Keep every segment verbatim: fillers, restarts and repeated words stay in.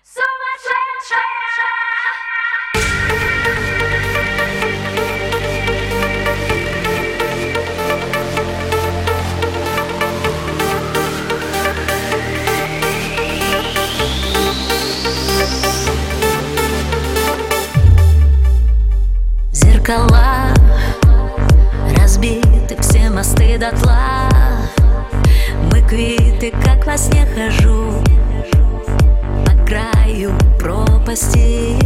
Зеркала разбиты, все мосты дотла. Мы квиты, как во сне хожу по краю пропасти.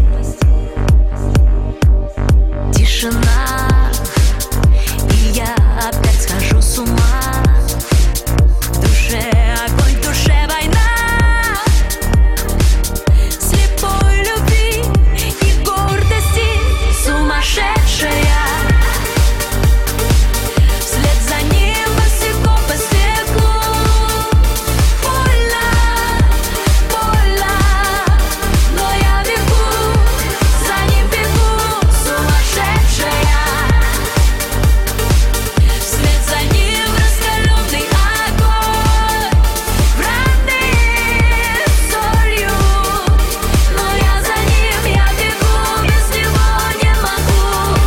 Тишина, и я опять схожу с ума. В душе огонь, в душе война, слепой любви и гордости. Сумасшедшая, вслед за ним босиком по снегу. Больно, больно, но я бегу, за ним бегу. Сумасшедшая, вслед за ним раскаленный огонь, вранный солью. Но я за ним, я бегу, без него не могу.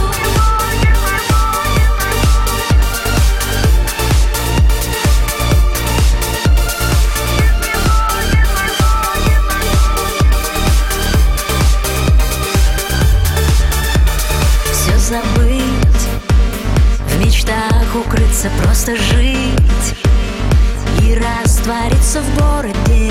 Все забыть, в мечтах укрыться, просто жить и раствориться в городе.